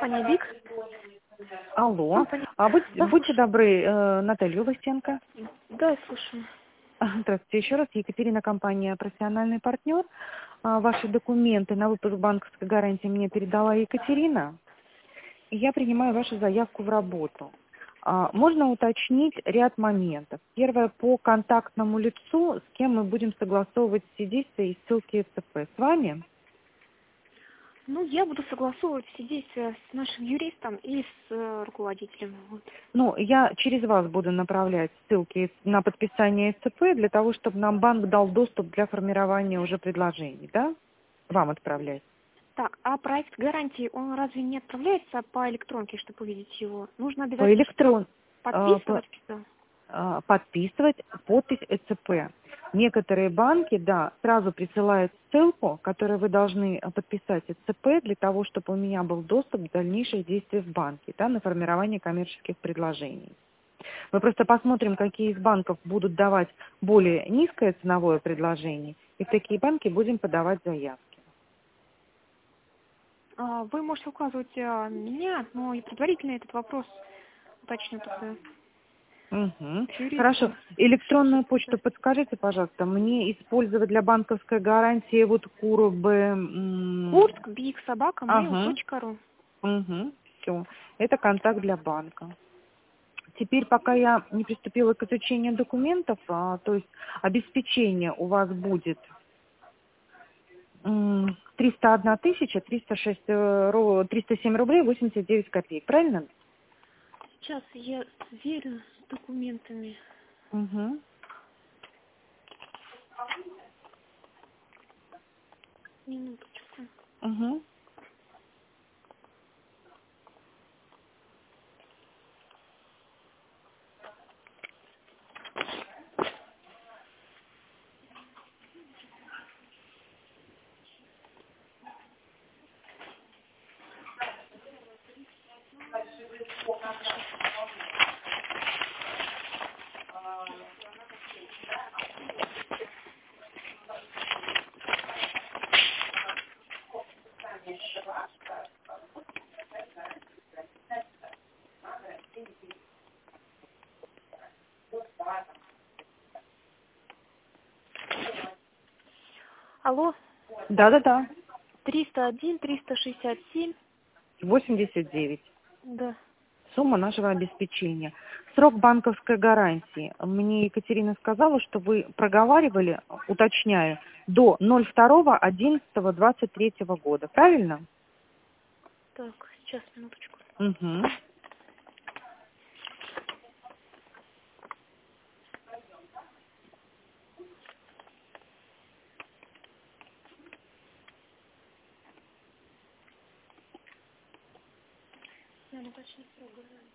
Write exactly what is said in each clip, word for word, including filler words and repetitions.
компания ВИК. Алло. Компания... А будь, Да, будьте добры, э, Наталья Властенко. да, я слушаю. Здравствуйте еще раз. Екатерина, компания «Профессиональный партнер». А, Ваши документы на выпуск банковской гарантии мне передала Екатерина. И я принимаю вашу заявку в работу. А, Можно уточнить ряд моментов. Первое, по контактному лицу, с кем мы будем согласовывать все действия и ссылки ЦП. С вами? Ну, я буду согласовывать все действия с нашим юристом и с э, руководителем. Вот. Ну, я через вас буду направлять ссылки на подписание СЦП для того, чтобы нам банк дал доступ для формирования уже предложений, да? Вам отправлять. Так, а проект гарантии, он разве не отправляется по электронке, чтобы увидеть его? Нужно По обязательно что-то электрон а, по- подписывать? Да. а, подписывать подпись ЭЦП. Некоторые банки, да, сразу присылают ссылку, которую вы должны а, подписать ЭЦП для того, чтобы у меня был доступ к дальнейших действий в банке, да, на формирование коммерческих предложений. Мы просто посмотрим, какие из банков будут давать более низкое ценовое предложение, и в такие банки будем подавать заявки. А, вы можете указывать а, меня, но и предварительно этот вопрос уточню тогда. Угу. с юристом. Хорошо. Электронную почту подскажите, пожалуйста, мне использовать для банковской гарантии вот КУРБ... м, Курск, биг, собака, mail Ага. точка ру. Угу. Все. Это контакт для банка. Теперь, пока я не приступила к изучению документов, а, то есть обеспечение у вас будет м, триста одна тысяча триста шесть, э, ру- триста семь рублей восемьдесят девять копеек, правильно? Сейчас я сверю с документами. Угу. Минуточку. Угу. Алло, Да-да-да. триста один, триста шестьдесят семь. восемьдесят девять. Да. Сумма нашего обеспечения. Срок банковской гарантии. Мне Екатерина сказала, что вы проговаривали, уточняю, до ноль второго одиннадцатого двадцать третьего года. Правильно? Так, сейчас, минуточку. Угу. Надо уточнить срок гарантии.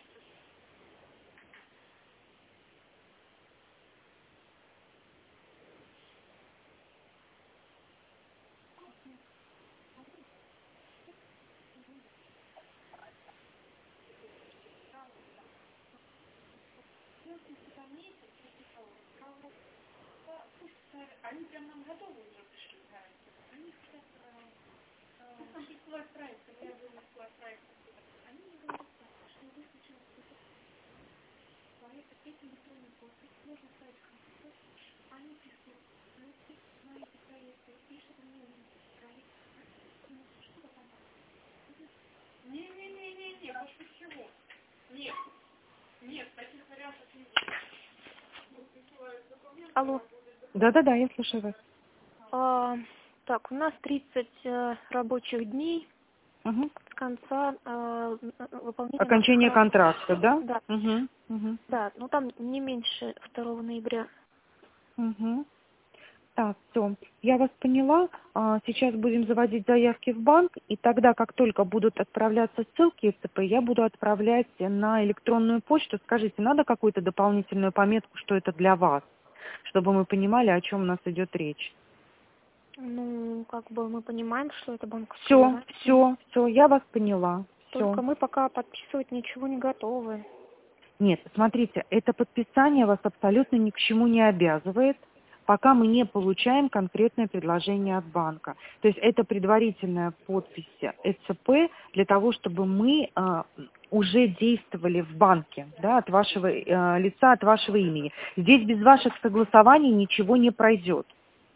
Алло. Да-да-да, я слушаю вас. А, так, у нас тридцать э, рабочих дней Угу. с конца э, выполнения наших Окончание работ. контракта, да? Да. Угу. Угу. Да, ну там не меньше второго ноября. Угу. Так, все. Я вас поняла. А, Сейчас будем заводить заявки в банк, и тогда, как только будут отправляться ссылки из ЦП, я буду отправлять на электронную почту. Скажите, надо какую-то дополнительную пометку, что это для вас, чтобы мы понимали, о чем у нас идет речь? Ну, как бы мы понимаем, что это банковская Все, гарантия. все, все, я вас поняла. Все. Только мы пока подписывать ничего не готовы. Нет, смотрите, это подписание вас абсолютно ни к чему не обязывает. пока мы не получаем конкретное предложение от банка. То есть это предварительная подпись ЭЦП для того, чтобы мы э, уже действовали в банке, да, от вашего э, лица, от вашего имени. Здесь без ваших согласований ничего не пройдет.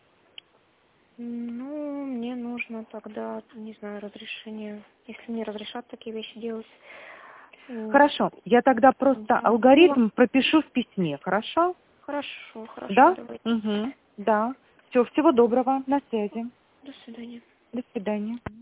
Ну, мне нужно тогда, не знаю, разрешение, если мне разрешат такие вещи делать. Хорошо, я тогда просто Да. алгоритм пропишу в письме, хорошо? Хорошо, хорошо, Да? давайте. Угу. Да. Все, всего доброго, на связи. До свидания. До свидания.